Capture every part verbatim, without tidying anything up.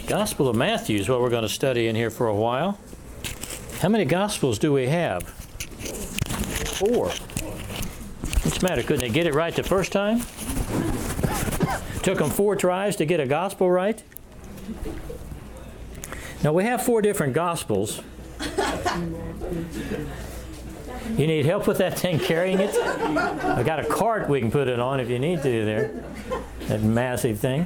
Gospel of Matthew is what we're going to study in here for a while. How many Gospels do we have? Four. What's the matter? Couldn't they get it right the first time? Took them four tries to get a Gospel right? Now, we have four different Gospels. You need help with that thing carrying it? I got a cart we can put it on if you need to there. That massive thing.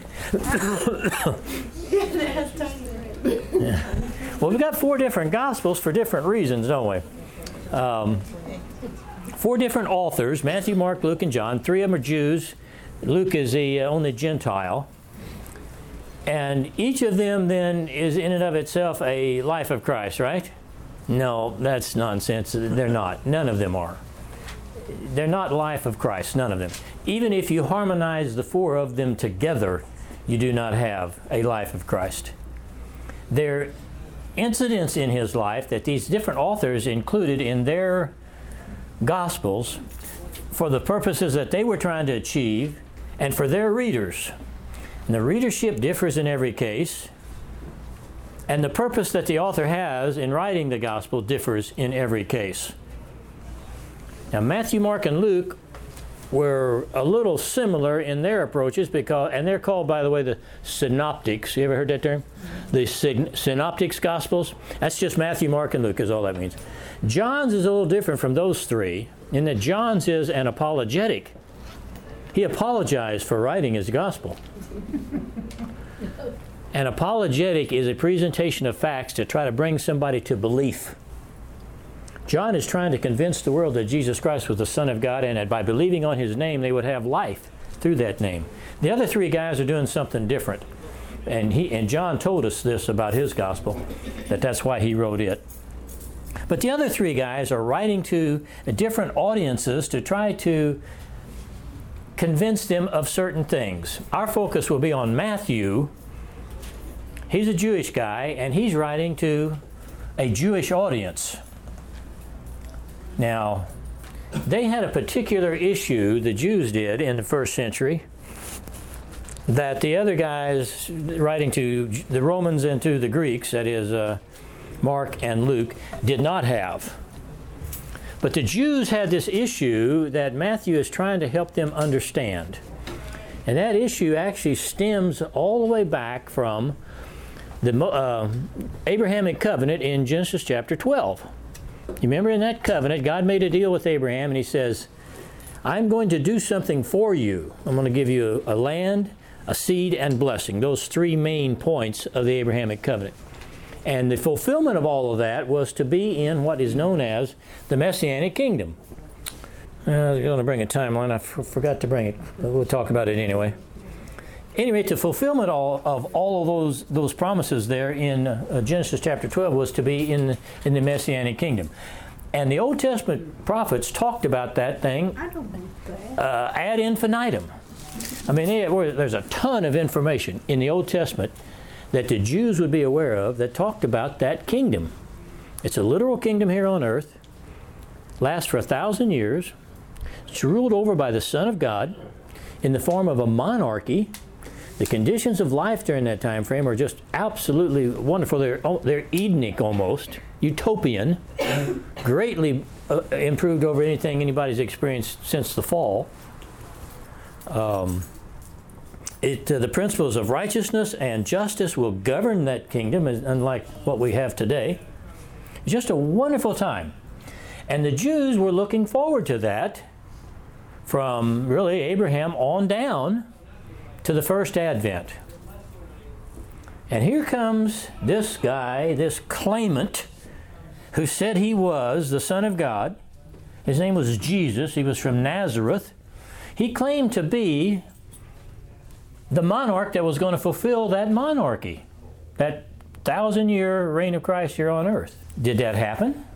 Yeah. Well, we've got four different Gospels for different reasons, don't we? Um, four different authors, Matthew, Mark, Luke, and John. Three of them are Jews. Luke is the uh, only Gentile. And each of them then is in and of itself a life of Christ, right? No, that's nonsense. They're not. None of them are. They're not life of Christ, none of them. Even if you harmonize the four of them together, you do not have a life of Christ. There are incidents in his life that these different authors included in their Gospels for the purposes that they were trying to achieve and for their readers. And the readership differs in every case. And the purpose that the author has in writing the Gospel differs in every case. Now, Matthew, Mark, and Luke were a little similar in their approaches, because, and they're called, by the way, the synoptics. You ever heard that term? The syn- synoptics Gospels. That's just Matthew, Mark, and Luke is all that means. John's is a little different from those three in that John's is an apologetic. He apologized for writing his Gospel. An apologetic is a presentation of facts to try to bring somebody to belief. John is trying to convince the world that Jesus Christ was the Son of God, and that by believing on his name they would have life through that name. The other three guys are doing something different. And he and John told us this about his gospel, that that's why he wrote it. But the other three guys are writing to different audiences to try to convince them of certain things. Our focus will be on Matthew. He's a Jewish guy, and he's writing to a Jewish audience. Now, they had a particular issue, the Jews did, in the first century, that the other guys writing to the Romans and to the Greeks, that is uh, Mark and Luke, did not have. But the Jews had this issue that Matthew is trying to help them understand. And that issue actually stems all the way back from the uh, Abrahamic covenant in Genesis chapter twelve. You remember in that covenant, God made a deal with Abraham, and he says, I'm going to do something for you. I'm going to give you a land, a seed, and blessing. Those three main points of the Abrahamic covenant. And the fulfillment of all of that was to be in what is known as the Messianic kingdom. Uh, I was going to bring a timeline. I f- forgot to bring it. But we'll talk about it anyway. Anyway, the fulfillment all, of all of those those promises there in uh, Genesis chapter twelve was to be in, in the Messianic kingdom. And the Old Testament prophets talked about that thing uh, ad infinitum. I mean, there's a ton of information in the Old Testament that the Jews would be aware of that talked about that kingdom. It's a literal kingdom here on earth, lasts for a thousand years. It's ruled over by the Son of God in the form of a monarchy. The conditions of life during that time frame are just absolutely wonderful. They're, they're Edenic almost, utopian, greatly uh, improved over anything anybody's experienced since the fall. Um, it, uh, the principles of righteousness and justice will govern that kingdom, unlike what we have today. It's just a wonderful time. And the Jews were looking forward to that from really Abraham on down to the first advent. And here comes this guy, this claimant, who said he was the Son of God. His name was Jesus. He was from Nazareth. He claimed to be the monarch that was going to fulfill that monarchy, that thousand-year reign of Christ here on earth. Did that happen?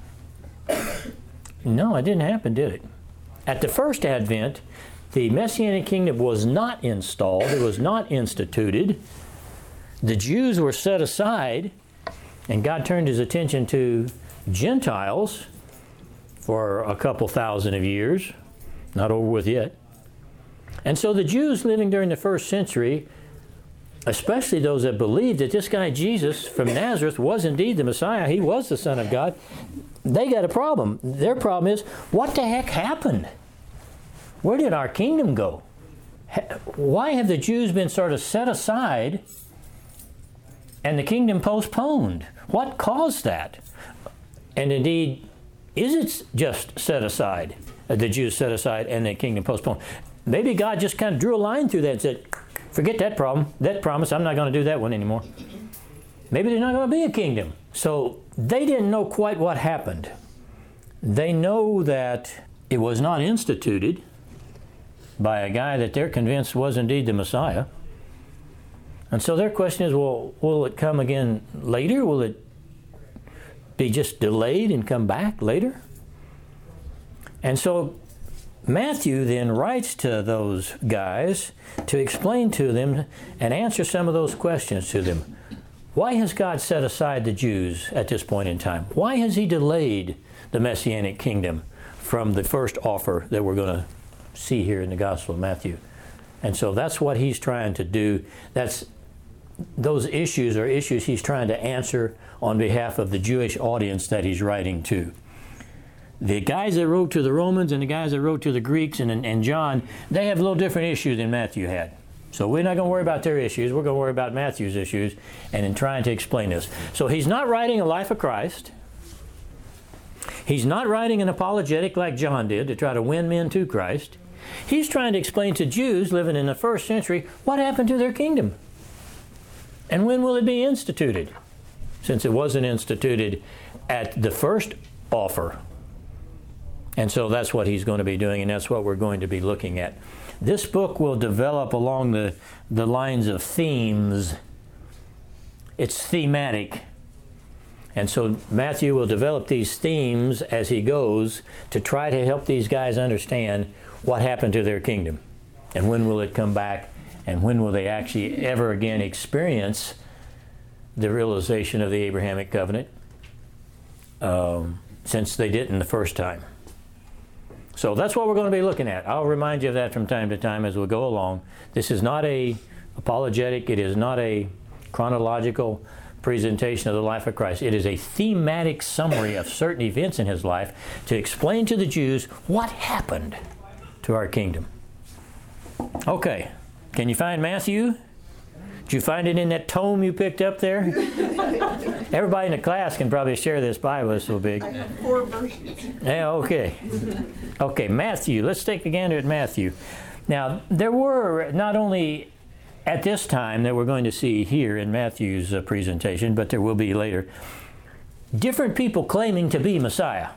No, it didn't happen, did it? At the first advent, the Messianic kingdom was not installed. It was not instituted. The Jews were set aside, and God turned his attention to Gentiles for a couple thousand of years. Not over with yet. And so the Jews living during the first century especially those that believed that this guy Jesus from Nazareth was indeed the Messiah, he was the Son of God, they got a problem. Their problem is, what the heck happened? Where did our kingdom go? Why have the Jews been sort of set aside and the kingdom postponed? What caused that? And indeed, is it just set aside, the Jews set aside and the kingdom postponed? Maybe God just kind of drew a line through that and said, forget that problem, that promise, I'm not going to do that one anymore. Maybe there's not going to be a kingdom. So they didn't know quite what happened. They know that it was not instituted by a guy that they're convinced was indeed the Messiah. And so their question is, well, will it come again later? Will it be just delayed and come back later? And so Matthew then writes to those guys to explain to them and answer some of those questions to them. Why has God set aside the Jews at this point in time? Why has he delayed the Messianic kingdom from the first offer that we're going to see here in the Gospel of Matthew? And so that's what he's trying to do. That's those issues are issues he's trying to answer on behalf of the Jewish audience that he's writing to. The guys that wrote to the Romans and the guys that wrote to the Greeks and, and John, they have a little different issue than Matthew had. So we're not going to worry about their issues. We're going to worry about Matthew's issues and in trying to explain this. So he's not writing a life of Christ. He's not writing an apologetic like John did to try to win men to Christ. He's trying to explain to Jews living in the first century what happened to their kingdom. And when will it be instituted? Since it wasn't instituted at the first offer. And so that's what he's going to be doing, and that's what we're going to be looking at. This book will develop along the, the lines of themes. It's thematic. And so Matthew will develop these themes as he goes to try to help these guys understand what happened to their kingdom. And when will it come back? And when will they actually ever again experience the realization of the Abrahamic covenant, um, since they didn't the first time? So that's what we're going to be looking at. I'll remind you of that from time to time as we go along. This is not a apologetic. It is not a chronological presentation of the life of Christ. It is a thematic summary of certain events in his life to explain to the Jews what happened to our kingdom. Okay. Can you find Matthew? Did you find it in that tome you picked up there? Everybody in the class can probably share this Bible. It's so big. I have four versions. Yeah, okay. Okay, Matthew. Let's take a gander at Matthew. Now, there were not only at this time that we're going to see here in Matthew's uh, presentation, but there will be later, different people claiming to be Messiah.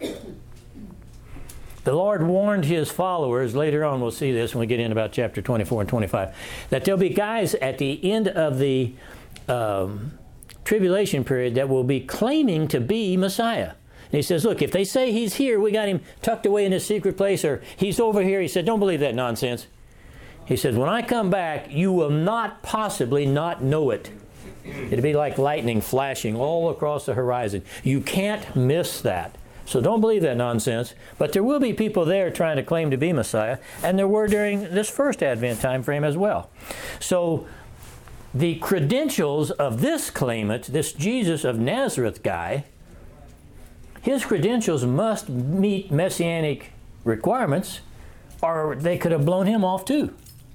The Lord warned his followers, later on we'll see this when we get in about chapter twenty-four and twenty-five, that there'll be guys at the end of the um, tribulation period that will be claiming to be Messiah. And he says, look, if they say he's here, we got him tucked away in his secret place, or he's over here, he said, don't believe that nonsense. He says, when I come back, you will not possibly not know it. It'll be like lightning flashing all across the horizon. You can't miss that. So don't believe that nonsense. But there will be people there trying to claim to be Messiah, and there were during this first Advent time frame as well. So the credentials of this claimant, this Jesus of Nazareth guy, his credentials must meet messianic requirements, or they could have blown him off too.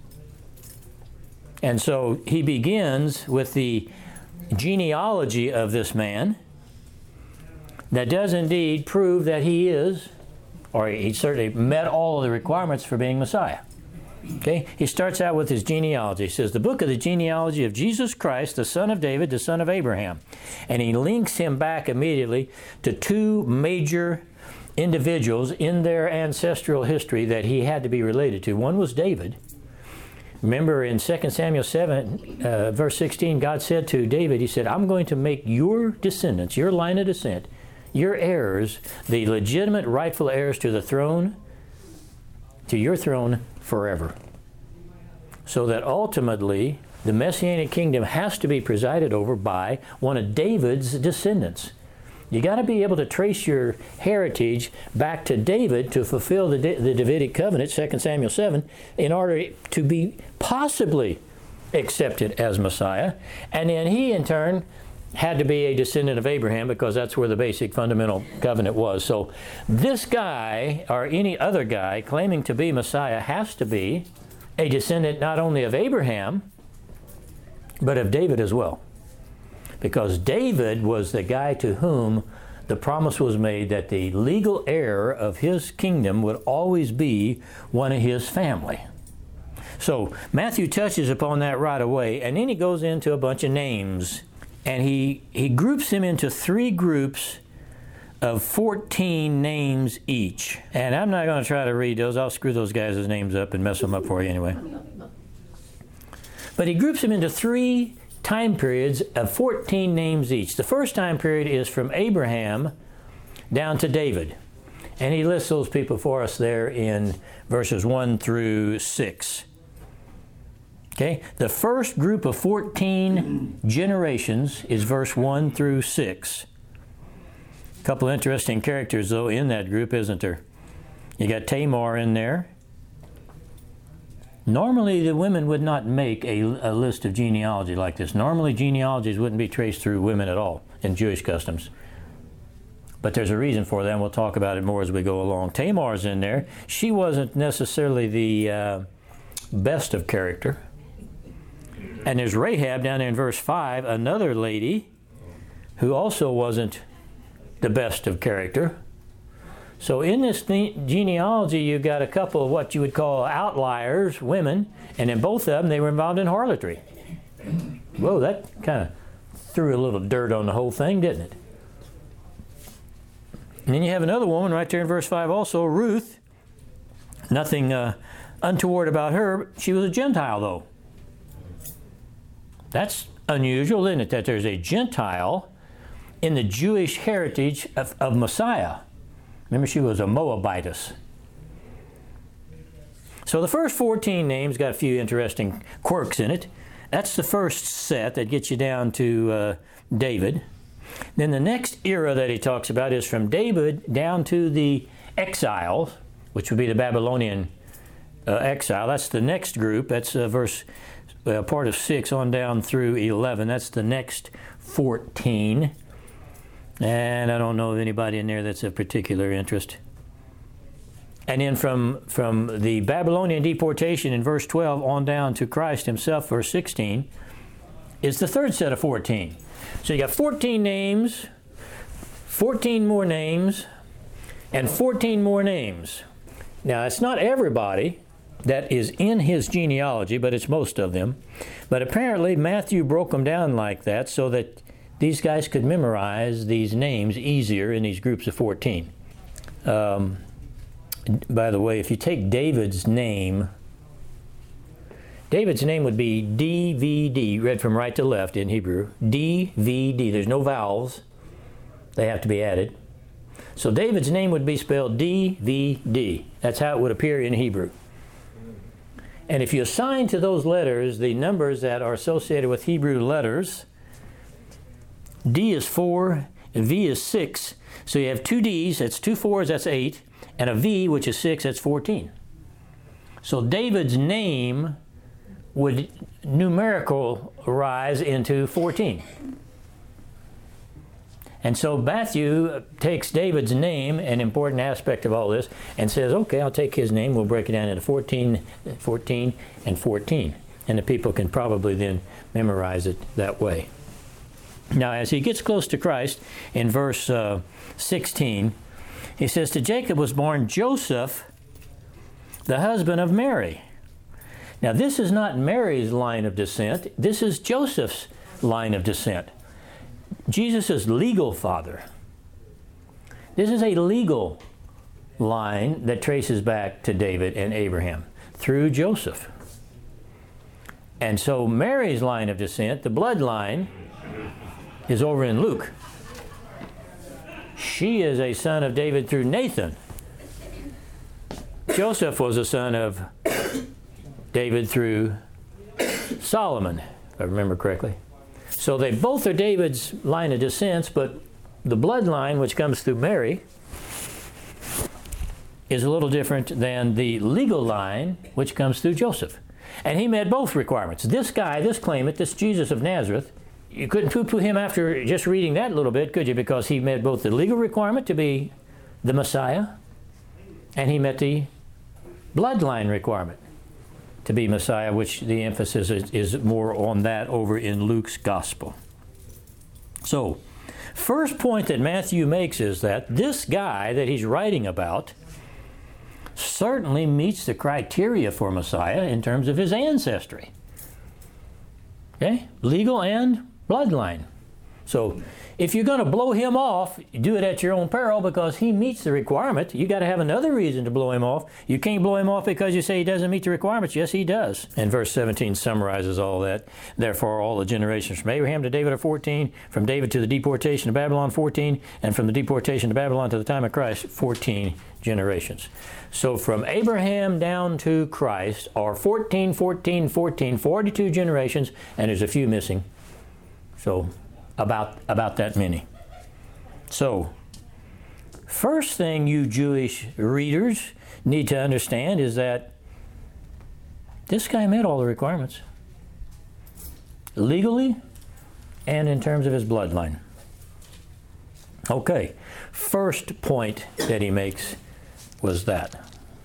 And so he begins with the genealogy of this man that does indeed prove that he is, or he certainly met all of the requirements for being Messiah. Okay? He starts out with his genealogy. He says, the book of the genealogy of Jesus Christ, the son of David, the son of Abraham. And he links him back immediately to two major individuals in their ancestral history that he had to be related to. One was David. Remember in Second Samuel seven, uh, verse sixteen, God said to David, he said, I'm going to make your descendants, your line of descent, your heirs, the legitimate rightful heirs to the throne, to your throne forever. So that ultimately the Messianic kingdom has to be presided over by one of David's descendants. You got to be able to trace your heritage back to David to fulfill the, the Davidic covenant, Second Samuel seven, in order to be possibly accepted as Messiah. And then he, in turn, had to be a descendant of Abraham because that's where the basic fundamental covenant was. So this guy, or any other guy claiming to be Messiah, has to be a descendant not only of Abraham, but of David as well. Because David was the guy to whom the promise was made that the legal heir of his kingdom would always be one of his family. So Matthew touches upon that right away, and then he goes into a bunch of names. And he, he groups them into three groups of fourteen names each. And I'm not going to try to read those. I'll screw those guys' names up and mess them up for you anyway. But he groups them into three time periods of fourteen names each. The first time period is from Abraham down to David. And he lists those people for us there in verses one through six. Okay, the first group of fourteen generations is verse one through six. A couple interesting characters, though, in that group, isn't there? You got Tamar in there. Normally, the women would not make a, a list of genealogy like this. Normally, genealogies wouldn't be traced through women at all in Jewish customs. But there's a reason for that, and we'll talk about it more as we go along. Tamar's in there. She wasn't necessarily the uh, best of character. And there's Rahab down there in verse five, another lady who also wasn't the best of character. So in this genealogy, you've got a couple of what you would call outliers, women, and in both of them, they were involved in harlotry. Whoa, that kind of threw a little dirt on the whole thing, didn't it? And then you have another woman right there in verse five also, Ruth. Nothing uh, untoward about her. She was a Gentile, though. That's unusual, isn't it, that there's a Gentile in the Jewish heritage of, of Messiah. Remember, she was a Moabitess. So the first fourteen names got a few interesting quirks in it. That's the first set that gets you down to uh, David. Then the next era that he talks about is from David down to the exiles, which would be the Babylonian uh, exile. That's the next group. That's uh, verse uh, part of six on down through eleven. That's the next fourteen. And I don't know of anybody in there that's of particular interest. And then from, from the Babylonian deportation in verse twelve on down to Christ himself, verse sixteen, is the third set of fourteen. So you got fourteen names, fourteen more names, and fourteen more names. Now, it's not everybody that is in his genealogy, but it's most of them. But apparently Matthew broke them down like that so that these guys could memorize these names easier in these groups of fourteen. Um, by the way, if you take David's name, David's name would be D V D, read from right to left in Hebrew. D V D. There's no vowels. They have to be added. So David's name would be spelled D V D. That's how it would appear in Hebrew. And if you assign to those letters the numbers that are associated with Hebrew letters, D is four, and V is six. So you have two D's, that's two fours, that's eight, and a V, which is six, that's fourteen. So David's name would numerical rise into fourteen. And so Matthew takes David's name, an important aspect of all this, and says, okay, I'll take his name, we'll break it down into fourteen, fourteen, and fourteen. And the people can probably then memorize it that way. Now, as he gets close to Christ, in verse uh, sixteen, he says, to Jacob was born Joseph, the husband of Mary. Now, this is not Mary's line of descent. This is Joseph's line of descent. Jesus' legal father. This is a legal line that traces back to David and Abraham through Joseph. And so Mary's line of descent, the bloodline, is over in Luke. She is a son of David through Nathan. Joseph was a son of David through Solomon, if I remember correctly. So they both are David's line of descent, but the bloodline, which comes through Mary, is a little different than the legal line, which comes through Joseph. And he met both requirements. This guy, this claimant, this Jesus of Nazareth, you couldn't poo-poo him after just reading that a little bit, could you? Because he met both the legal requirement to be the Messiah, and he met the bloodline requirement to be Messiah, which the emphasis is, is more on that over in Luke's gospel. So, first point that Matthew makes is that this guy that he's writing about certainly meets the criteria for Messiah in terms of his ancestry. Okay? Legal and bloodline. So, if you're going to blow him off, do it at your own peril because he meets the requirement. You got to have another reason to blow him off. You can't blow him off because you say he doesn't meet the requirements. Yes, he does. And verse seventeen summarizes all that. Therefore, all the generations from Abraham to David are fourteen, from David to the deportation to Babylon fourteen, and from the deportation to Babylon to the time of Christ, fourteen generations. So from Abraham down to Christ are fourteen, fourteen, fourteen, forty-two generations, and there's a few missing. So about about that many. So, first thing you Jewish readers need to understand is that this guy met all the requirements, legally and in terms of his bloodline. Okay, first point that he makes was that.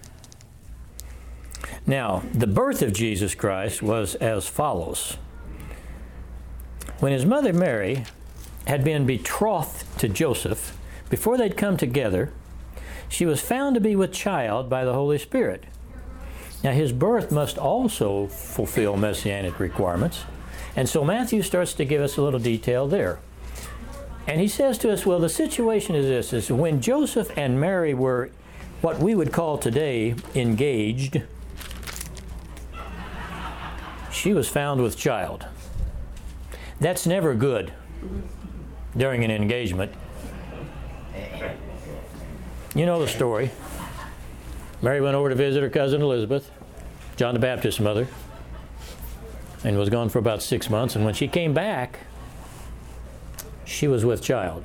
Now, the birth of Jesus Christ was as follows. When his mother Mary had been betrothed to Joseph, before they'd come together, she was found to be with child by the Holy Spirit. Now his birth must also fulfill messianic requirements, and so Matthew starts to give us a little detail there. And he says to us, well, the situation is this, is when Joseph and Mary were what we would call today engaged, she was found with child. That's never good during an engagement. You know the story. Mary went over to visit her cousin Elizabeth, John the Baptist's mother, and was gone for about six months. And when she came back, she was with child.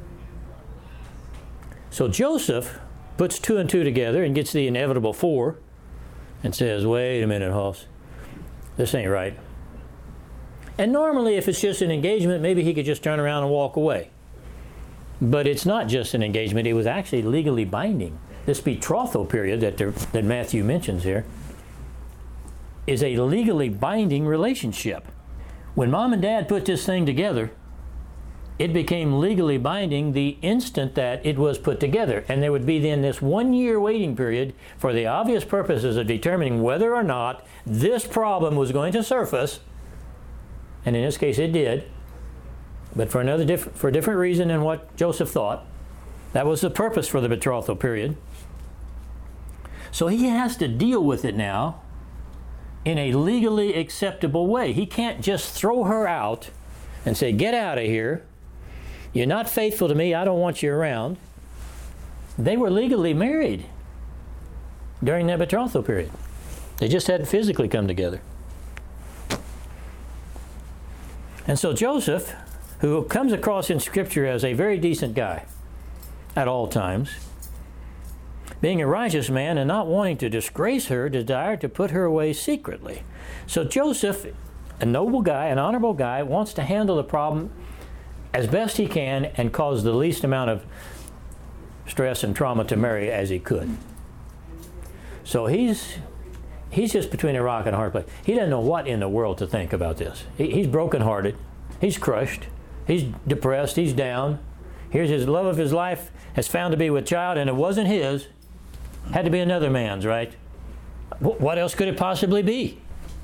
So Joseph puts two and two together and gets the inevitable four and says, wait a minute, Hoss, this ain't right. And normally, if it's just an engagement, maybe he could just turn around and walk away. But it's not just an engagement. It was actually legally binding. This betrothal period that, there, that Matthew mentions here is a legally binding relationship. When mom and dad put this thing together, it became legally binding the instant that it was put together. And there would be then this one-year waiting period for the obvious purposes of determining whether or not this problem was going to surface. And in this case, it did, but for another diff- for a different reason than what Joseph thought. That was the purpose for the betrothal period. So he has to deal with it now in a legally acceptable way. He can't just throw her out and say, get out of here. You're not faithful to me. I don't want you around. They were legally married during that betrothal period. They just hadn't physically come together. And so Joseph, who comes across in Scripture as a very decent guy at all times, being a righteous man and not wanting to disgrace her, desired to put her away secretly. So Joseph, a noble guy, an honorable guy, wants to handle the problem as best he can and cause the least amount of stress and trauma to Mary as he could. So he's He's just between a rock and a hard place. He doesn't know what in the world to think about this. He, he's brokenhearted. He's crushed. He's depressed. He's down. Here's his love of his life has found to be with child, and it wasn't his. Had to be another man's, right? W- what else could it possibly be?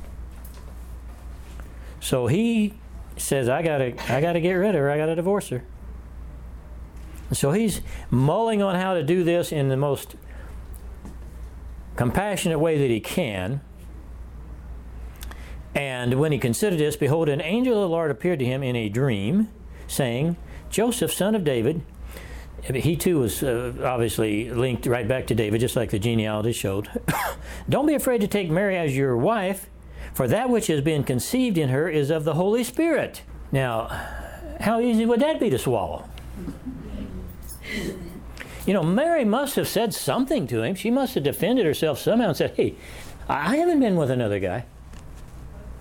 So he says, I gotta, I gotta get rid of her. I gotta divorce her. So he's mulling on how to do this in the most compassionate way that he can. And when he considered this, behold, an angel of the Lord appeared to him in a dream, saying, Joseph, son of David, he too was uh, obviously linked right back to David, just like the genealogy showed. Don't be afraid to take Mary as your wife, for that which has been conceived in her is of the Holy Spirit. Now, how easy would that be to swallow? You know, Mary must have said something to him. She must have defended herself somehow and said, hey, I haven't been with another guy.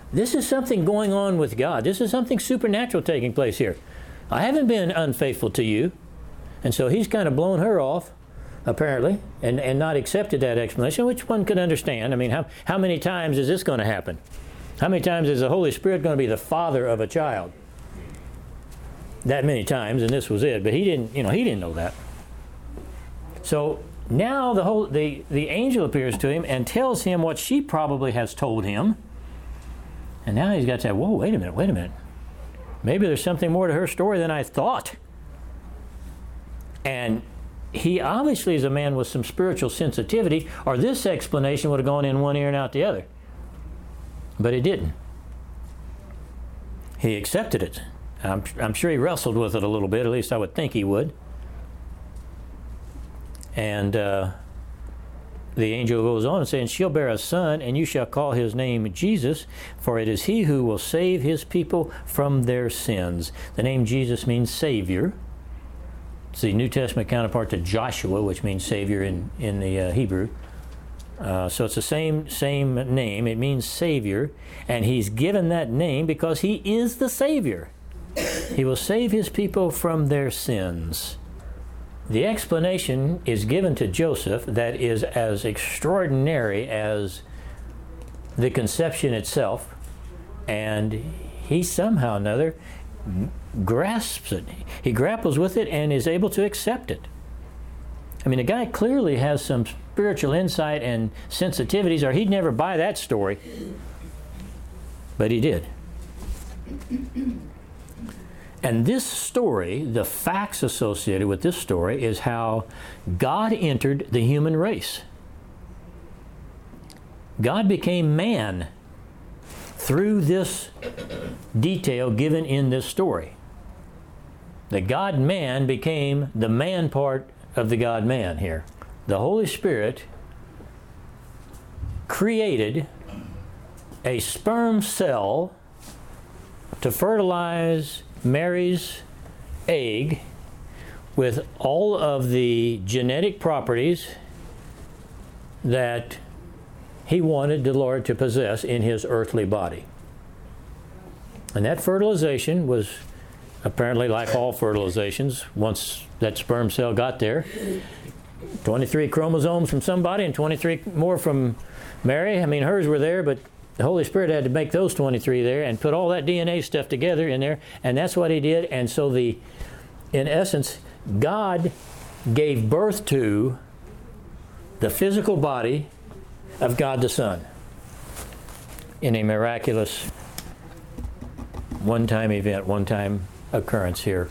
this is something going on with God. This is something supernatural taking place here. I haven't been unfaithful to you. And so he's kind of blown her off, apparently, and, and not accepted that explanation, which one could understand. I mean, how, how many times is this going to happen? How many times is the Holy Spirit going to be the father of a child? That many times, and this was it. But he didn't, you know, he didn't know that. So now the whole the, the angel appears to him and tells him what she probably has told him. And now he's got to say, whoa, wait a minute, wait a minute. Maybe there's something more to her story than I thought. And he obviously is a man with some spiritual sensitivity, or this explanation would have gone in one ear and out the other. But it didn't. He accepted it. I'm, I'm sure he wrestled with it a little bit, at least I would think he would. And uh, the angel goes on and saying, she'll bear a son, and you shall call his name Jesus, for it is he who will save his people from their sins. The name Jesus means Savior. It's the New Testament counterpart to Joshua, which means Savior in, in the uh, Hebrew. Uh, so it's the same, same name. It means Savior, and he's given that name because he is the Savior. He will save his people from their sins. The explanation is given to Joseph that is as extraordinary as the conception itself, and he somehow or another grasps it. He grapples with it and is able to accept it. I mean, the guy clearly has some spiritual insight and sensitivities, or he'd never buy that story. But he did. And this story, the facts associated with this story, is how God entered the human race. God became man through this detail given in this story. The God-man became the man part of the God-man here. The Holy Spirit created a sperm cell to fertilize Mary's egg with all of the genetic properties that he wanted the Lord to possess in his earthly body. And that fertilization was apparently like all fertilizations. Once that sperm cell got there, twenty-three chromosomes from somebody and twenty-three more from Mary. I mean, hers were there, but the Holy Spirit had to make those twenty-three there and put all that D N A stuff together in there, and that's what he did. And so the, in essence, God gave birth to the physical body of God the Son in a miraculous one-time event, one-time occurrence here.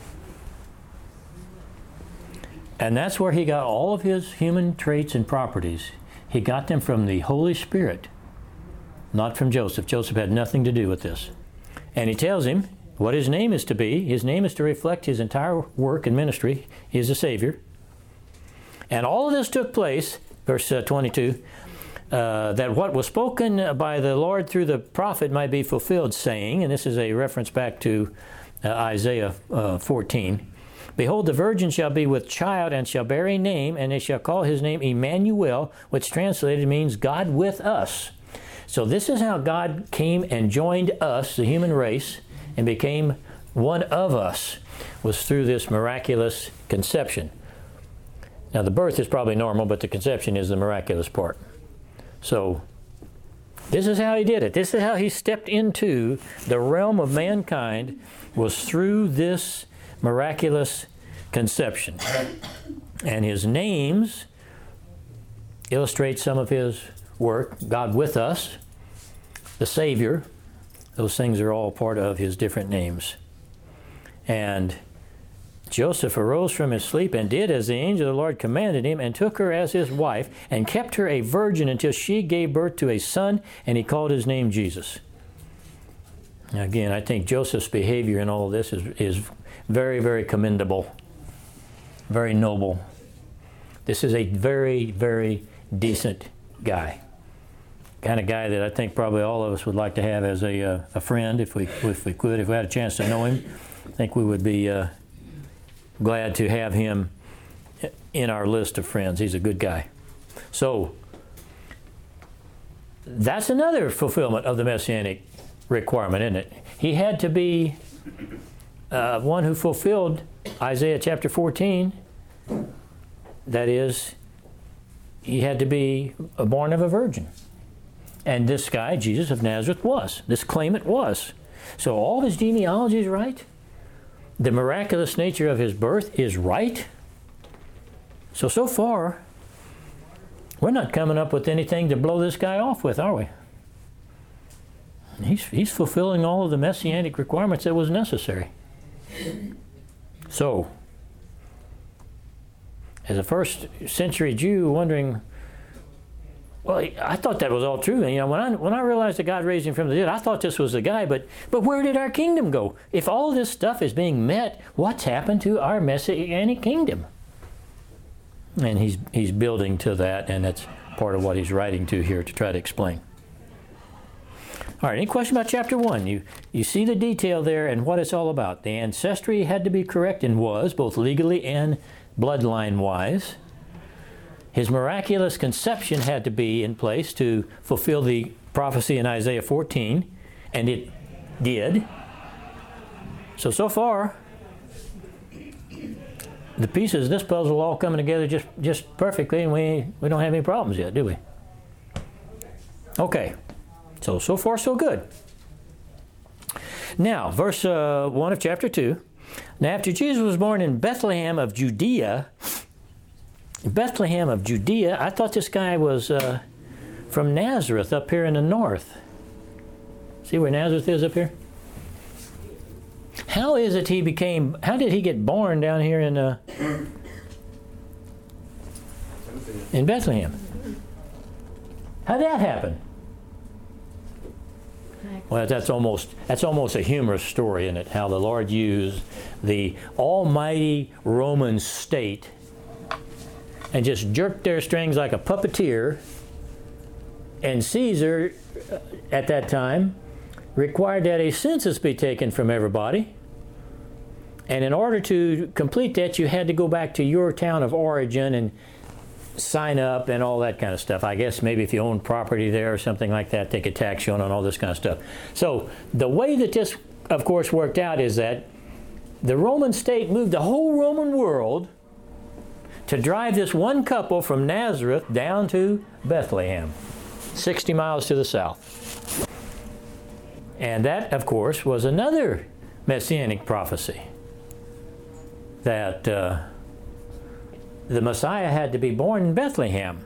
And that's where he got all of his human traits and properties. He got them from the Holy Spirit, not from Joseph. Joseph had nothing to do with this. And he tells him what his name is to be. His name is to reflect his entire work and ministry. He is a Savior. And all of this took place, verse uh, twenty-two, uh, that what was spoken by the Lord through the prophet might be fulfilled, saying, and this is a reference back to uh, Isaiah uh, fourteen, behold, the virgin shall be with child and shall bear a name, and they shall call his name Emmanuel, which translated means God with us. So this is how God came and joined us, the human race, and became one of us, was through this miraculous conception. Now the birth is probably normal, but the conception is the miraculous part. So this is how he did it. This is how he stepped into the realm of mankind, was through this miraculous conception. And his names illustrate some of his work. God with us, the Savior, those things are all part of his different names. And Joseph arose from his sleep and did as the angel of the Lord commanded him, and took her as his wife, and kept her a virgin until she gave birth to a son, and he called his name Jesus. Now again, I think Joseph's behavior in all of this is, is very, very commendable, very noble. This is a very, very decent guy. Kind of guy that I think probably all of us would like to have as a, uh, a friend if we, if we could, if we had a chance to know him. I think we would be uh, glad to have him in our list of friends. He's a good guy. So that's another fulfillment of the Messianic requirement, isn't it? He had to be uh, one who fulfilled Isaiah chapter fourteen. That is, he had to be born of a virgin. And this guy, Jesus of Nazareth, was. This claimant was. So all of his genealogy is right. The miraculous nature of his birth is right. So, so far, we're not coming up with anything to blow this guy off with, are we? He's, he's fulfilling all of the messianic requirements that was necessary. So, as a first century Jew wondering, well, I thought that was all true. And, you know, when I when I realized that God raised him from the dead, I thought this was the guy. But but where did our kingdom go? If all this stuff is being met, what's happened to our messianic kingdom? And he's he's building to that, and that's part of what he's writing to here to try to explain. All right, any question about chapter one? You you see the detail there and what it's all about. The ancestry had to be correct and was, both legally and bloodline-wise. His miraculous conception had to be in place to fulfill the prophecy in Isaiah fourteen, and it did. So, so far, the pieces of this puzzle all coming together just, just perfectly, and we, we don't have any problems yet, do we? Okay, so, so far, so good. Now, verse uh, one of chapter two. Now, after Jesus was born in Bethlehem of Judea, Bethlehem of Judea, I thought this guy was uh, from Nazareth up here in the north. See where Nazareth is up here? How is it he became, how did he get born down here in uh, in Bethlehem? How did that happen? Well, that's almost that's almost a humorous story, isn't it? How the Lord used the almighty Roman state and just jerked their strings like a puppeteer. And Caesar, at that time, required that a census be taken from everybody. And in order to complete that, you had to go back to your town of origin and sign up and all that kind of stuff. I guess maybe if you own property there or something like that, they could tax you on and all this kind of stuff. So the way that this, of course, worked out is that the Roman state moved the whole Roman world to drive this one couple from Nazareth down to Bethlehem, sixty miles to the south. And that, of course, was another messianic prophecy that uh, the Messiah had to be born in Bethlehem.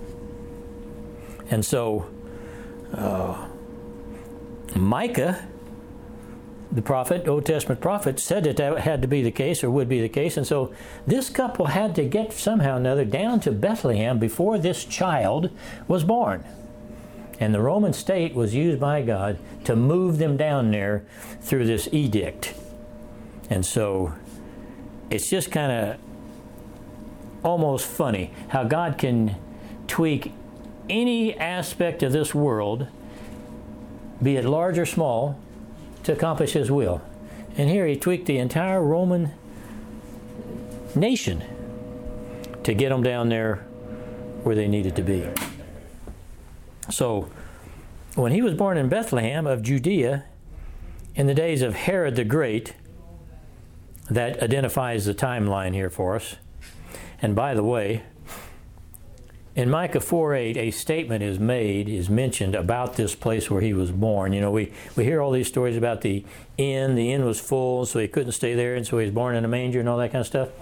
And so uh, Micah, the prophet, Old Testament prophet, said that that had to be the case or would be the case. And so this couple had to get somehow or another down to Bethlehem before this child was born. And the Roman state was used by God to move them down there through this edict. And so it's just kind of almost funny how God can tweak any aspect of this world, be it large or small, to accomplish His will. And here He tweaked the entire Roman nation to get them down there where they needed to be. So, when He was born in Bethlehem of Judea in the days of Herod the Great, that identifies the timeline here for us. And by the way, in Micah four eight, a statement is made, is mentioned about this place where He was born. You know, we, we hear all these stories about the inn. The inn was full, so He couldn't stay there, and so He was born in a manger and all that kind of stuff.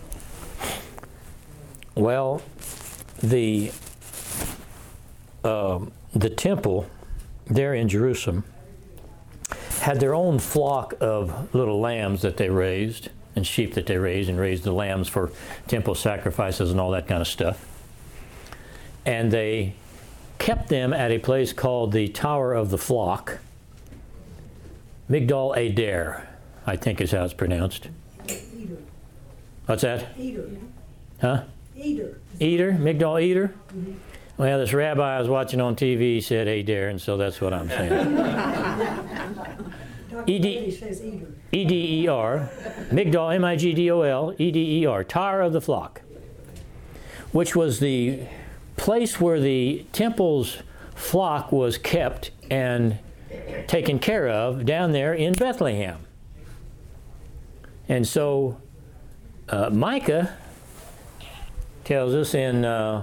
Well, the uh, the temple there in Jerusalem had their own flock of little lambs that they raised, and sheep that they raised, and raised the lambs for temple sacrifices and all that kind of stuff. And they kept them at a place called the Tower of the Flock. Migdal Eder, I think is how it's pronounced. Eder. What's that? Eder. Huh? Eder. Eder? Migdal Eder? Mm-hmm. Well, this rabbi I was watching on T V said Eder, and so that's what I'm saying. Doctor E D Brady says Eder. E D E R, Migdal, M I G D O L, E D E R, Tower of the Flock, which was the place where the temple's flock was kept and taken care of down there in Bethlehem. And so uh, Micah tells us in uh,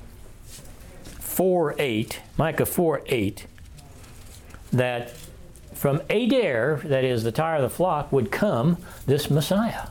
four eight, Micah four eight, that from Adair, that is the tire of the flock, would come this Messiah.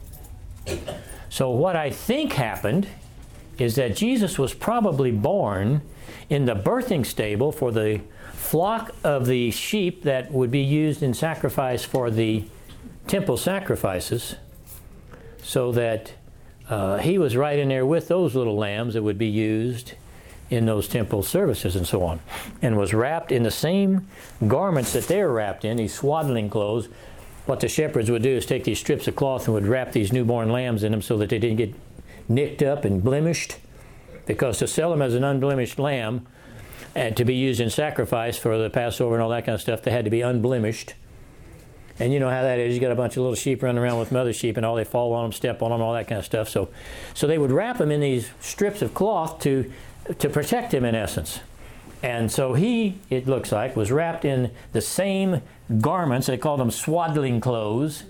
So what I think happened is that Jesus was probably born in the birthing stable for the flock of the sheep that would be used in sacrifice for the temple sacrifices, so that uh, he was right in there with those little lambs that would be used in those temple services and so on, and was wrapped in the same garments that they're wrapped in, these swaddling clothes. What the shepherds would do is take these strips of cloth and would wrap these newborn lambs in them so that they didn't get nicked up and blemished, because to sell them as an unblemished lamb and to be used in sacrifice for the Passover and all that kind of stuff, they had to be unblemished. And you know how that is. You got a bunch of little sheep running around with mother sheep, and all they fall on them, step on them, all that kind of stuff. So, so they would wrap them in these strips of cloth to to protect him, in essence. And so he, it looks like, was wrapped in the same garments. They called them swaddling clothes,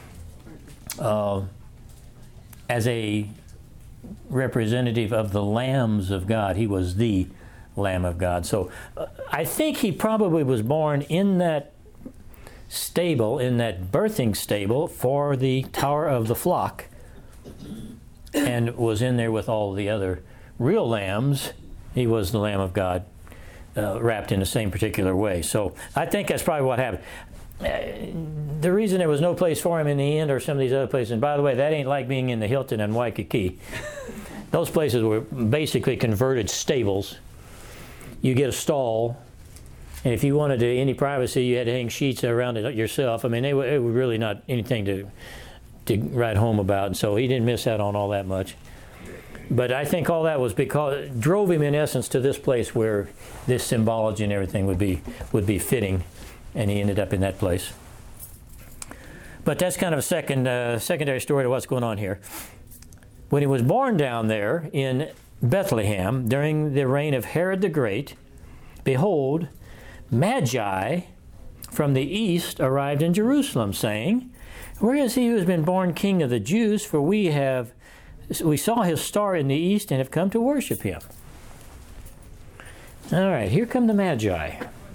uh, as a representative of the lambs of God. He was the Lamb of God. So uh, I think he probably was born in that stable, in that birthing stable for the Tower of the Flock, and was in there with all the other real lambs. He was the Lamb of God, uh, wrapped in the same particular way. So I think that's probably what happened. Uh, the reason there was no place for him in the inn or some of these other places, and by the way, that ain't like being in the Hilton in Waikiki. Those places were basically converted stables. You get a stall, and if you wanted to, any privacy, you had to hang sheets around it yourself. I mean, they were, it was really not anything to to write home about, and so he didn't miss out on all that much. But I think all that was because drove him in essence to this place where this symbology and everything would be would be fitting, and he ended up in that place. But that's kind of a second uh, secondary story to what's going on here. When he was born down there in Bethlehem during the reign of Herod the Great, behold, Magi from the east arrived in Jerusalem, saying, "Where is he who has been born King of the Jews? For we have we saw his star in the east and have come to worship him." All right, here come the Magi.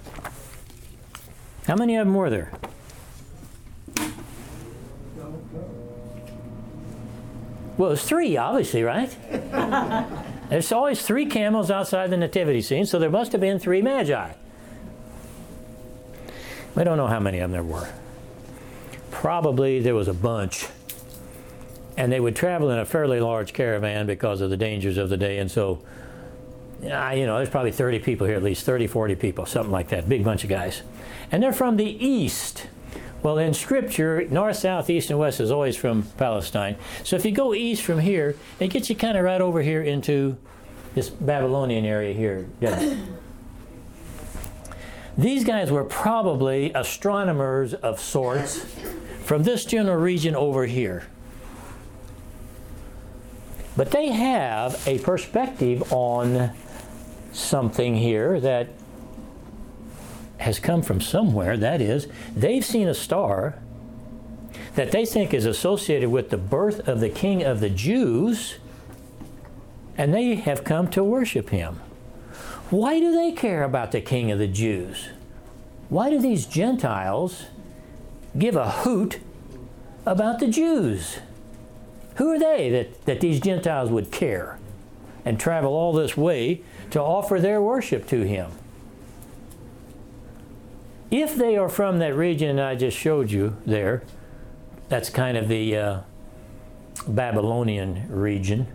How many of them were there? Well, it was three, obviously, right? There's always three camels outside the nativity scene, so there must have been three Magi. We don't know how many of them there were. Probably there was a bunch. And they would travel in a fairly large caravan because of the dangers of the day. And so, uh, you know, there's probably thirty people here, at least thirty, forty people, something like that. Big bunch of guys. And they're from the east. Well, in Scripture, north, south, east, and west is always from Palestine. So if you go east from here, it gets you kind of right over here into this Babylonian area here. These guys were probably astronomers of sorts from this general region over here. But they have a perspective on something here that has come from somewhere. That is, they've seen a star that they think is associated with the birth of the King of the Jews, and they have come to worship him. Why do they care about the King of the Jews? Why do these Gentiles give a hoot about the Jews? Who are they that, that these Gentiles would care and travel all this way to offer their worship to him? If they are from that region I just showed you there, that's kind of the uh, Babylonian region,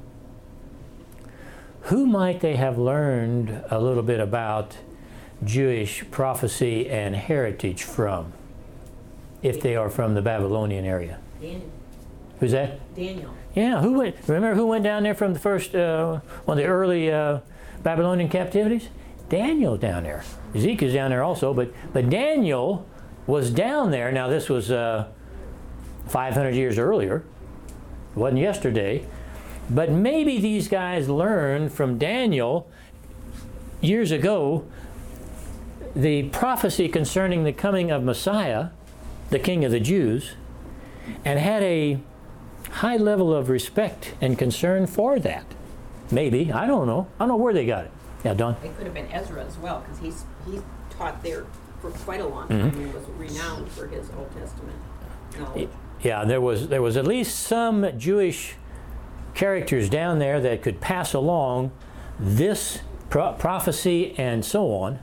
who might they have learned a little bit about Jewish prophecy and heritage from, if they are from the Babylonian area? Daniel. Who's that? Daniel. Yeah, who went? Remember who went down there from the first, uh, one of the early uh, Babylonian captivities? Daniel down there. Ezekiel's down there also, but but Daniel was down there. Now this was uh, five hundred years earlier. It wasn't yesterday. But maybe these guys learned from Daniel years ago the prophecy concerning the coming of Messiah, the King of the Jews, and had a high level of respect and concern for that. Maybe. I don't know. I don't know where they got it. Yeah, Don? It could have been Ezra as well, because he's he taught there for quite a long time mm-hmm. and was renowned for his Old Testament knowledge. Yeah, there was there was at least some Jewish characters down there that could pass along this pro- prophecy and so on.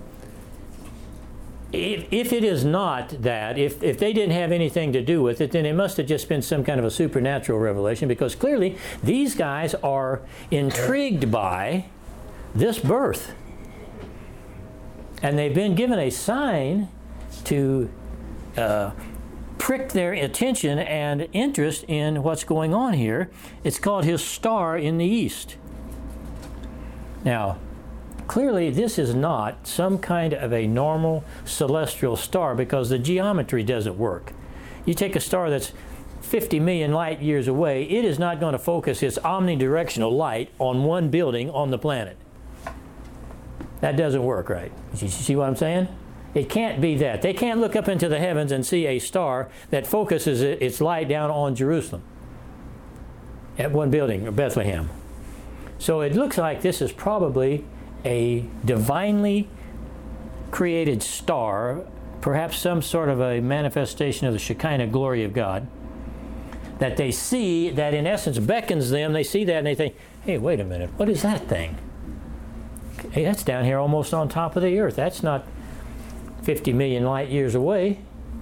If, if it is not that, if, if they didn't have anything to do with it, then it must have just been some kind of a supernatural revelation, because clearly these guys are intrigued by this birth. And they've been given a sign to uh, prick their attention and interest in what's going on here. It's called his star in the east. Now, clearly this is not some kind of a normal celestial star, because the geometry doesn't work. You take a star that's fifty million light years away, it is not going to focus its omnidirectional light on one building on the planet. That doesn't work, right? You see what I'm saying? It can't be that. They can't look up into the heavens and see a star that focuses its light down on Jerusalem at one building, or Bethlehem. So it looks like this is probably a divinely created star, perhaps some sort of a manifestation of the Shekinah glory of God, that they see, that in essence beckons them. They see that and they think, hey, wait a minute, what is that thing? Hey, that's down here almost on top of the earth. That's not fifty million light years away.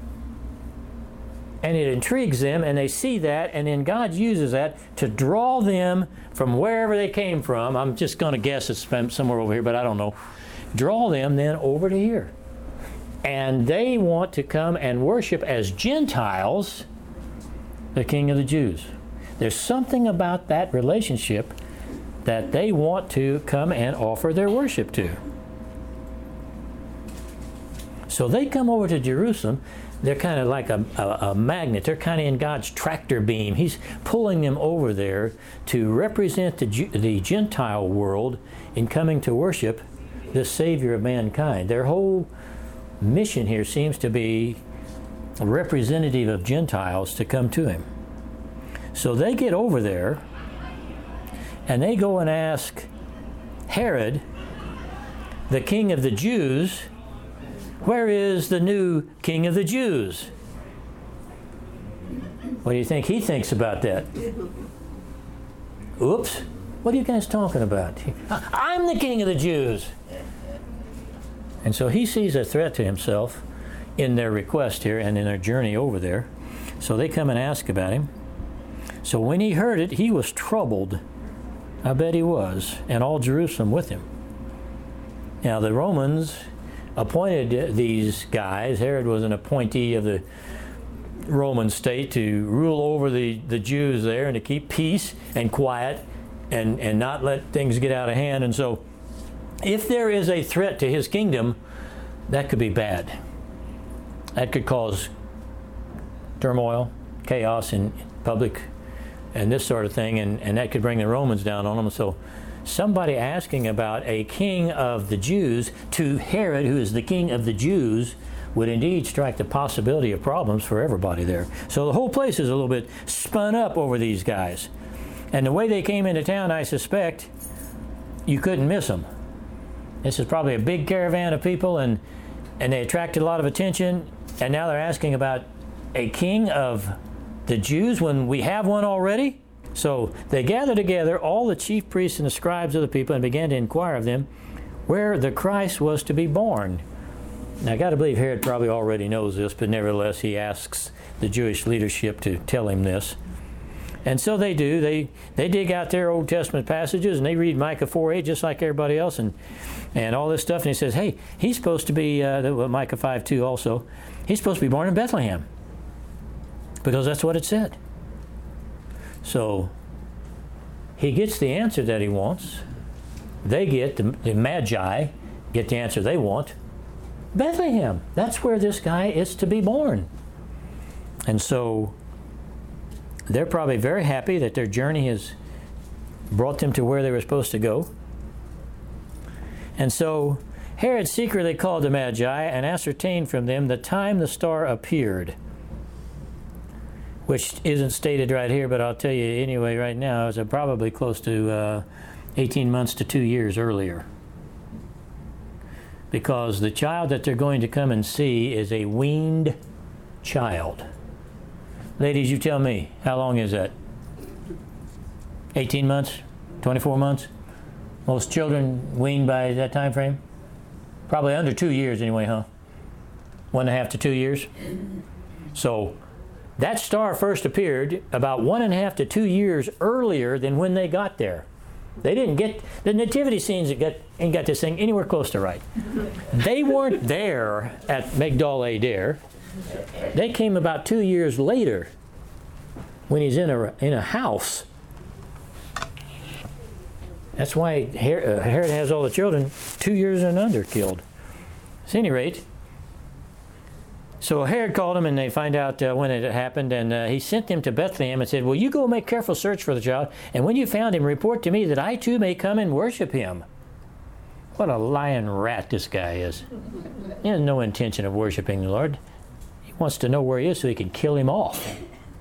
And it intrigues them, and they see that, and then God uses that to draw them from wherever they came from. I'm just going to guess it's somewhere over here, but I don't know. Draw them then over to here. And they want to come and worship as Gentiles the King of the Jews. There's something about that relationship that they want to come and offer their worship to. So they come over to Jerusalem. They're kind of like a, a, a magnet. They're kind of in God's tractor beam. He's pulling them over there to represent the, the Gentile world in coming to worship the Savior of mankind. Their whole mission here seems to be a representative of Gentiles to come to Him. So they get over there, and they go and ask Herod, the king of the Jews, where is the new King of the Jews? What do you think he thinks about that? Oops, what are you guys talking about? I'm the King of the Jews. And so he sees a threat to himself in their request here and in their journey over there. So they come and ask about him. So when he heard it, he was troubled. I bet he was, and all Jerusalem with him. Now the Romans appointed these guys. Herod was an appointee of the Roman state to rule over the, the Jews there and to keep peace and quiet and, and not let things get out of hand. And so if there is a threat to his kingdom, that could be bad. That could cause turmoil, chaos in public, and this sort of thing, and, and that could bring the Romans down on them. So somebody asking about a king of the Jews to Herod, who is the king of the Jews, would indeed strike the possibility of problems for everybody there. So the whole place is a little bit spun up over these guys. And the way they came into town, I suspect, you couldn't miss them. This is probably a big caravan of people, and, and they attracted a lot of attention, and now they're asking about a king of the Jews when we have one already? So they gathered together all the chief priests and the scribes of the people and began to inquire of them where the Christ was to be born. Now I got to believe Herod probably already knows this, but nevertheless he asks the Jewish leadership to tell him this. And so they do. They they dig out their Old Testament passages and they read Micah four eight just like everybody else and and all this stuff. And he says, hey, he's supposed to be, uh, well, Micah five two also, he's supposed to be born in Bethlehem, because that's what it said. So he gets the answer that he wants. They get, the, the Magi get the answer they want. Bethlehem, that's where this guy is to be born. And so they're probably very happy that their journey has brought them to where they were supposed to go. And so Herod secretly called the Magi and ascertained from them the time the star appeared, which isn't stated right here, but I'll tell you anyway right now, it's probably close to uh, eighteen months to two years earlier. Because the child that they're going to come and see is a weaned child. Ladies, you tell me, how long is that? eighteen months? twenty-four months? Most children weaned by that time frame? Probably under two years anyway, huh? One and a half to two years? So that star first appeared about one and a half to two years earlier than when they got there. They didn't get, the nativity scenes that got, ain't got this thing anywhere close to right. They weren't there at Migdal Eder. They came about two years later when he's in a, in a house. That's why Herod has all the children two years and under killed. At any rate, so Herod called him, and they find out uh, when it had happened, and uh, he sent them to Bethlehem and said, well, you go make careful search for the child, and when you found him, report to me that I too may come and worship him. What a lying rat this guy is. He has no intention of worshiping the Lord. He wants to know where he is so he can kill him off.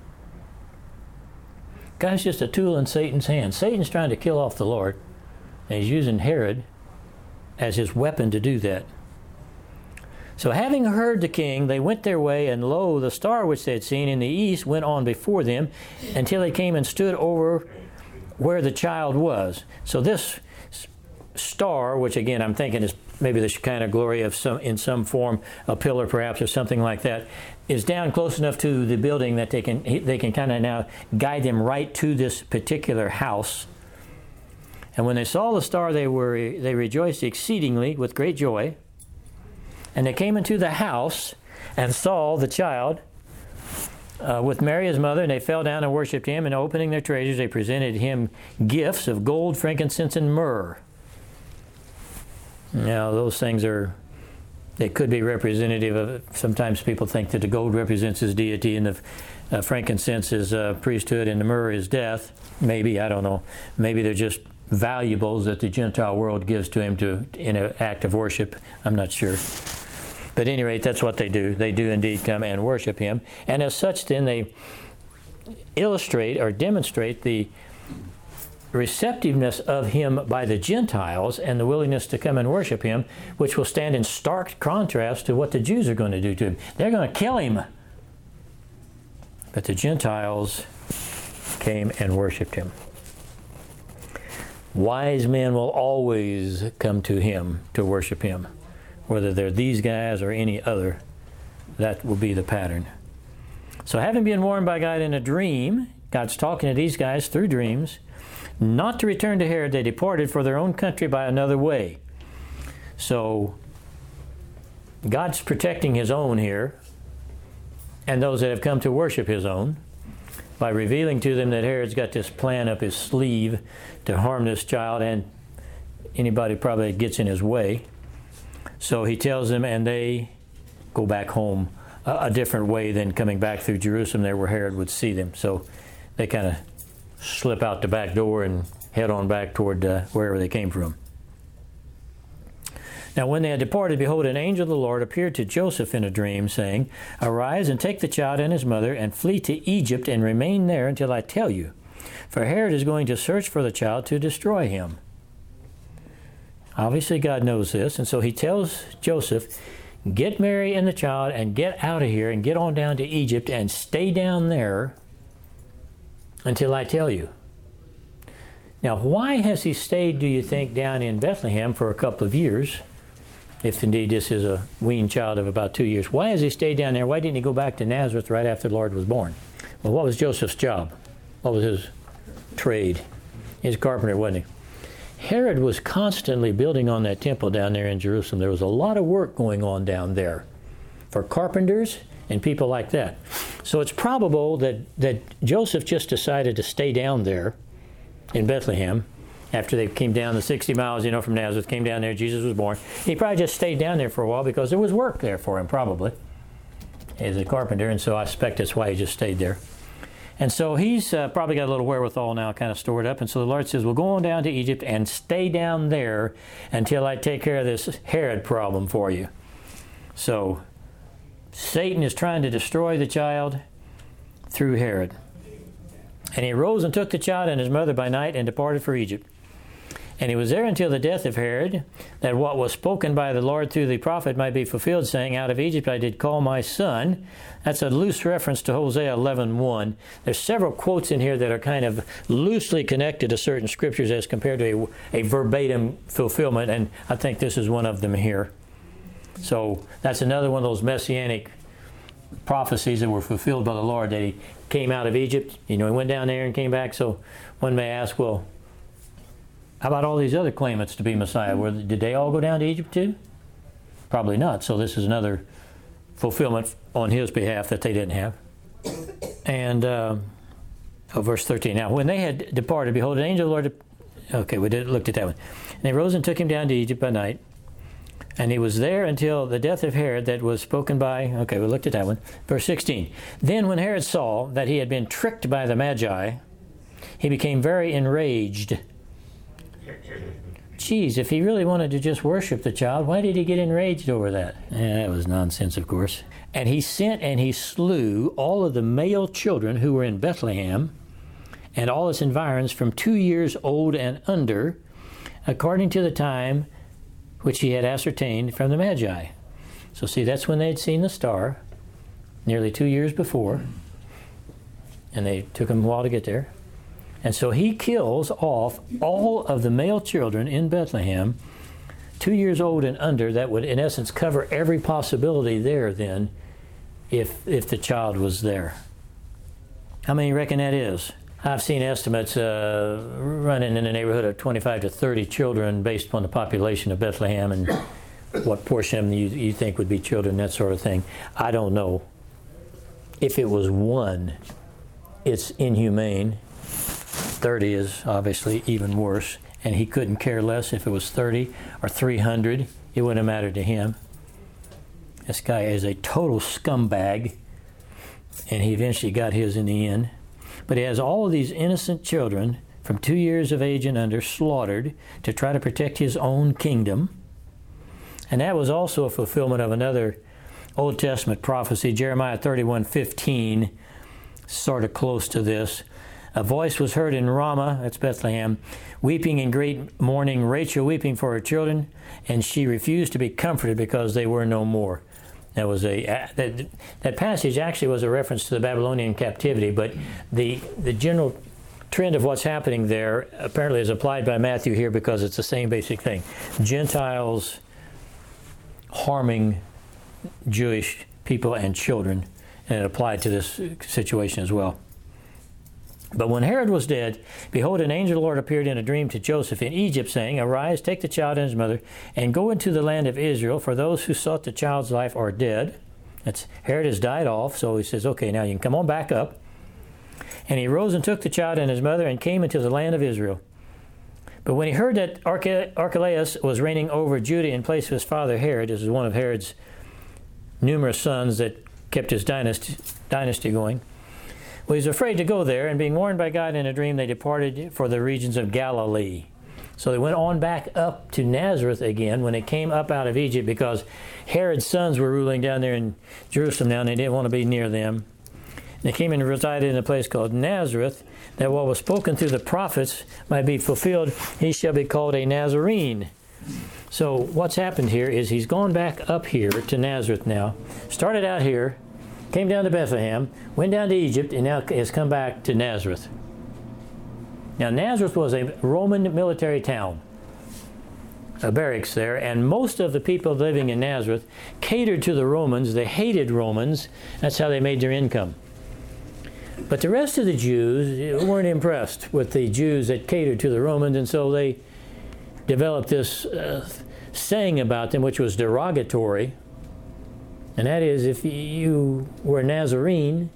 Guy's just a tool in Satan's hands. Satan's trying to kill off the Lord, and he's using Herod as his weapon to do that. So having heard the king, they went their way, and lo, the star which they had seen in the east went on before them until he came and stood over where the child was. So this star, which again I'm thinking is maybe the Shekinah glory of some, in some form, a pillar perhaps or something like that, is down close enough to the building that they can they can kind of now guide them right to this particular house. And when they saw the star, they were they rejoiced exceedingly with great joy. And they came into the house and saw the child uh, with Mary his mother, and they fell down and worshipped him. And opening their treasures, they presented him gifts of gold, frankincense, and myrrh. Now, those things are, they could be representative of, sometimes people think that the gold represents his deity, and the uh, frankincense is uh, priesthood, and the myrrh is death. Maybe, I don't know. Maybe they're just valuables that the Gentile world gives to him to in an act of worship. I'm not sure. But at any rate, that's what they do. They do indeed come and worship him. And as such, then, they illustrate or demonstrate the receptiveness of him by the Gentiles and the willingness to come and worship him, which will stand in stark contrast to what the Jews are going to do to him. They're going to kill him. But the Gentiles came and worshiped him. Wise men will always come to him to worship him. Whether they're these guys or any other, that will be the pattern. So having been warned by God in a dream, God's talking to these guys through dreams, not to return to Herod, they departed for their own country by another way. So God's protecting his own here, and those that have come to worship his own, by revealing to them that Herod's got this plan up his sleeve to harm this child and anybody probably gets in his way. So he tells them, and they go back home a, a different way than coming back through Jerusalem there where Herod would see them. So they kind of slip out the back door and head on back toward uh, wherever they came from. Now when they had departed, behold, an angel of the Lord appeared to Joseph in a dream, saying, Arise and take the child and his mother and flee to Egypt and remain there until I tell you. For Herod is going to search for the child to destroy him. Obviously God knows this, and so he tells Joseph, get Mary and the child and get out of here and get on down to Egypt and stay down there until I tell you. Now, why has he stayed, do you think, down in Bethlehem for a couple of years? If indeed this is a weaned child of about two years. Why has he stayed down there? Why didn't he go back to Nazareth right after the Lord was born? Well, what was Joseph's job? What was his trade? He's a carpenter, wasn't he? Herod was constantly building on that temple down there in Jerusalem. There was a lot of work going on down there for carpenters and people like that. So it's probable that, that Joseph just decided to stay down there in Bethlehem after they came down the sixty miles, you know, from Nazareth, came down there, Jesus was born. He probably just stayed down there for a while because there was work there for him, probably, as a carpenter, and so I suspect that's why he just stayed there. And so he's uh, probably got a little wherewithal now kind of stored up. And so the Lord says, well, go on down to Egypt and stay down there until I take care of this Herod problem for you. So Satan is trying to destroy the child through Herod. And he arose and took the child and his mother by night and departed for Egypt. And he was there until the death of Herod, that what was spoken by the Lord through the prophet might be fulfilled, saying, out of Egypt I did call my son. That's a loose reference to Hosea eleven one. There's several quotes in here that are kind of loosely connected to certain scriptures as compared to a, a verbatim fulfillment, and I think this is one of them here. So that's another one of those messianic prophecies that were fulfilled by the Lord, that he came out of Egypt. You know, he went down there and came back. So one may ask, well, how about all these other claimants to be Messiah? Were, did they all go down to Egypt too? Probably not. So this is another fulfillment on his behalf that they didn't have. And uh, oh, verse thirteen. Now, when they had departed, behold, an angel of the Lord. Okay, we did, looked at that one. And they rose and took him down to Egypt by night. And he was there until the death of Herod that was spoken by. Okay, we looked at that one. Verse sixteen. Then when Herod saw that he had been tricked by the Magi, he became very enraged. Geez, if he really wanted to just worship the child, why did he get enraged over that? Eh, that was nonsense, of course. And he sent and he slew all of the male children who were in Bethlehem and all its environs from two years old and under, according to the time which he had ascertained from the Magi. So see, that's when they had seen the star, nearly two years before, and they took him a while to get there. And so he kills off all of the male children in Bethlehem, two years old and under. That would, in essence, cover every possibility there then, if if the child was there. How many reckon that is? I've seen estimates uh, running in the neighborhood of twenty-five to thirty children based upon the population of Bethlehem and what portion of them you, you think would be children, that sort of thing. I don't know. If it was one, it's inhumane. thirty is obviously even worse, and he couldn't care less if it was thirty or three hundred. It wouldn't have mattered to him. This guy is a total scumbag, and he eventually got his in the end. But he has all of these innocent children from two years of age and under slaughtered to try to protect his own kingdom. And that was also a fulfillment of another Old Testament prophecy, Jeremiah thirty-one fifteen, sort of close to this. A voice was heard in Ramah, that's Bethlehem, weeping in great mourning, Rachel weeping for her children, and she refused to be comforted because they were no more. That was a that, that passage actually was a reference to the Babylonian captivity, but the the general trend of what's happening there apparently is applied by Matthew here because it's the same basic thing. Gentiles harming Jewish people and children, and it applied to this situation as well. But when Herod was dead, behold, an angel of the Lord appeared in a dream to Joseph in Egypt, saying, arise, take the child and his mother, and go into the land of Israel, for those who sought the child's life are dead. That's, Herod has died off, so he says, okay, now you can come on back up. And he rose and took the child and his mother and came into the land of Israel. But when he heard that Archelaus was reigning over Judah in place of his father Herod, this is one of Herod's numerous sons that kept his dynasty, dynasty going, well, he was afraid to go there, and being warned by God in a dream, they departed for the regions of Galilee. So they went on back up to Nazareth again when they came up out of Egypt, because Herod's sons were ruling down there in Jerusalem now, and they didn't want to be near them. And they came and resided in a place called Nazareth, that what was spoken through the prophets might be fulfilled. He shall be called a Nazarene. So what's happened here is he's gone back up here to Nazareth now, started out here, came down to Bethlehem, went down to Egypt, and now has come back to Nazareth. Now, Nazareth was a Roman military town, a barracks there, and most of the people living in Nazareth catered to the Romans. They hated Romans. That's how they made their income. But the rest of the Jews weren't impressed with the Jews that catered to the Romans, and so they developed this uh, saying about them, which was derogatory. And that is, if you were a Nazarene,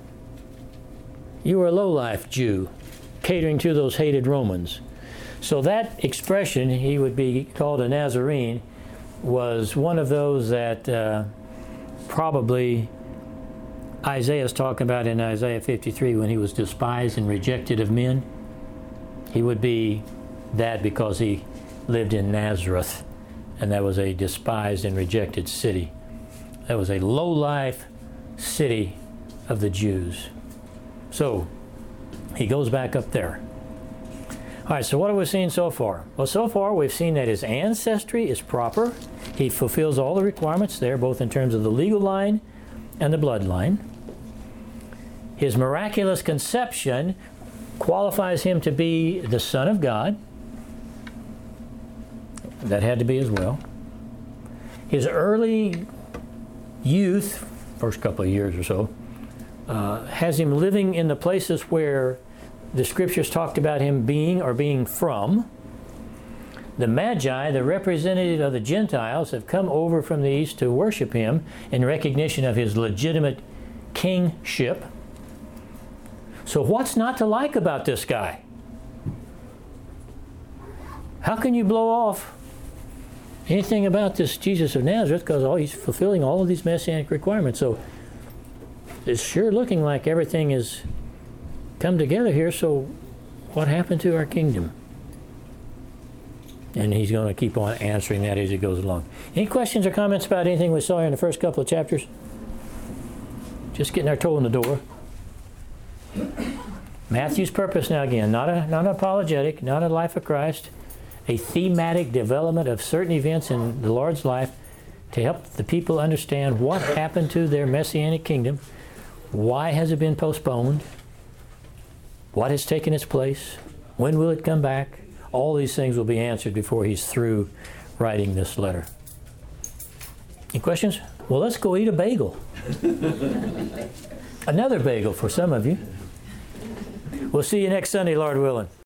you were a low-life Jew, catering to those hated Romans. So that expression, he would be called a Nazarene, was one of those that uh, probably Isaiah's talking about in Isaiah fifty-three when he was despised and rejected of men. He would be that because he lived in Nazareth, and that was a despised and rejected city. That was a low-life city of the Jews. So he goes back up there. All right, so what have we seen so far? Well, so far we've seen that his ancestry is proper. He fulfills all the requirements there, both in terms of the legal line and the bloodline. His miraculous conception qualifies him to be the Son of God. That had to be as well. His early youth, first couple of years or so, uh, has him living in the places where the Scriptures talked about him being or being from. The Magi, the representative of the Gentiles, have come over from the east to worship him in recognition of his legitimate kingship. So what's not to like about this guy? How can you blow off anything about this Jesus of Nazareth because oh, he's fulfilling all of these messianic requirements? So it's sure looking like everything has come together here, so what happened to our kingdom? And he's going to keep on answering that as he goes along. Any questions or comments about anything we saw here in the first couple of chapters? Just getting our toe in the door. Matthew's purpose now again, not a not an apologetic, not a life of Christ, a thematic development of certain events in the Lord's life to help the people understand what happened to their messianic kingdom, why has it been postponed, what has taken its place, when will it come back. All these things will be answered before he's through writing this letter. Any questions? Well, let's go eat a bagel. Another bagel for some of you. We'll see you next Sunday, Lord willing.